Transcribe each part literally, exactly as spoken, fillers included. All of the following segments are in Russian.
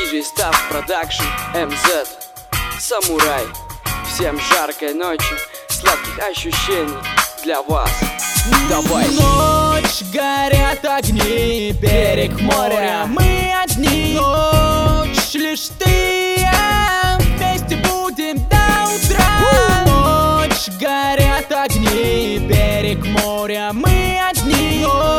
диджей Став Продакшн, эм зет, Самурай. Всем жаркой ночи, сладких ощущений для вас. Давай. Ночь, горят огни, берег моря, мы одни. Ночь, лишь ты и я, вместе будем до утра. Ночь, горят огни, берег моря, мы одни.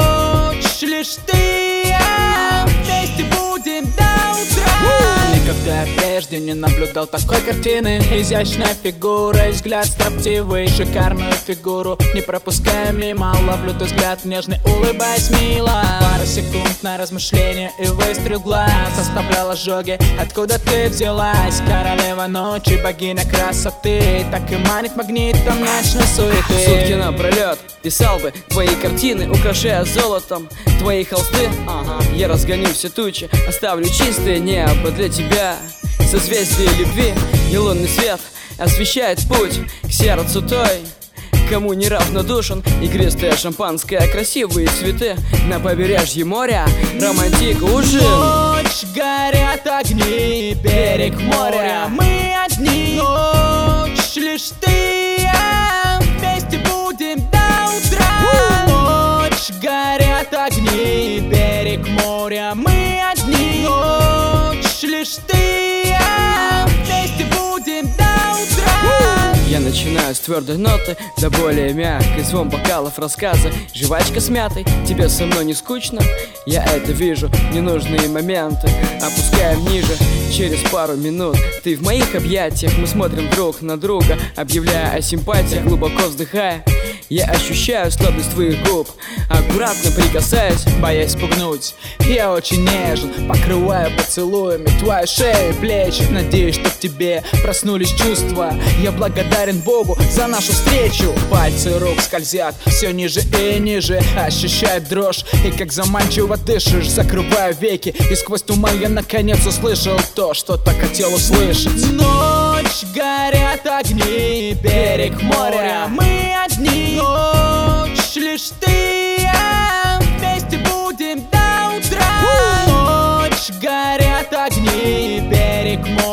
Ночь, лишь ты и я, вместе будем до утра. Никогда прежде не наблюдал такой картины. Изящная фигура и взгляд строптивый. Шикарную фигуру не пропуская мимо. Ловлю твой взгляд нежный, улыбаясь мило. Пара секунд на размышление и выстрел глаз оставлял ожоги. Откуда ты взялась? Королева ночи, богиня красоты. Так и манит магнитом ночной суеты. Сутки напролет писал бы твои картины, украшая золотом твои холсты. Ага. Я разгоню все тучи, оставлю чистое небо для тебя. Созвездие любви и лунный свет освещает путь к сердцу той, кому не равнодушен игристое шампанское, красивые цветы на побережье моря, романтика, ужин. Ночь, горят огни, берег моря, мы одни. Ночь, лишь ты и я, вместе будем до утра. Ночь, горят огни, берег моря, мы одни. Ночь, лишь ты и я, вместе будем до утра. Я начинаю с твердой ноты до более мягкой, звон бокалов, рассказы, жвачка с мятой. Тебе со мной не скучно? Я это вижу, ненужные моменты опускаем ниже. Через пару минут ты в моих объятиях, мы смотрим друг на друга, объявляя о симпатиях, глубоко вздыхая. Я ощущаю сладость твоих губ, аккуратно прикасаясь, боясь спугнуть. Я очень нежен, покрываю поцелуями твою шею и плечи. Надеюсь, что в тебе проснулись чувства. Я благодарен Богу за нашу встречу. Пальцы рук скользят все ниже и ниже, ощущаю дрожь и как заманчиво дышишь. Закрываю веки и сквозь туман я наконец услышал то, что так хотел услышать. Ночь, горят огни, берег моря, мы одни. Ночь, лишь ты и я, вместе будем до утра. Ночь, горят огни, берег моря.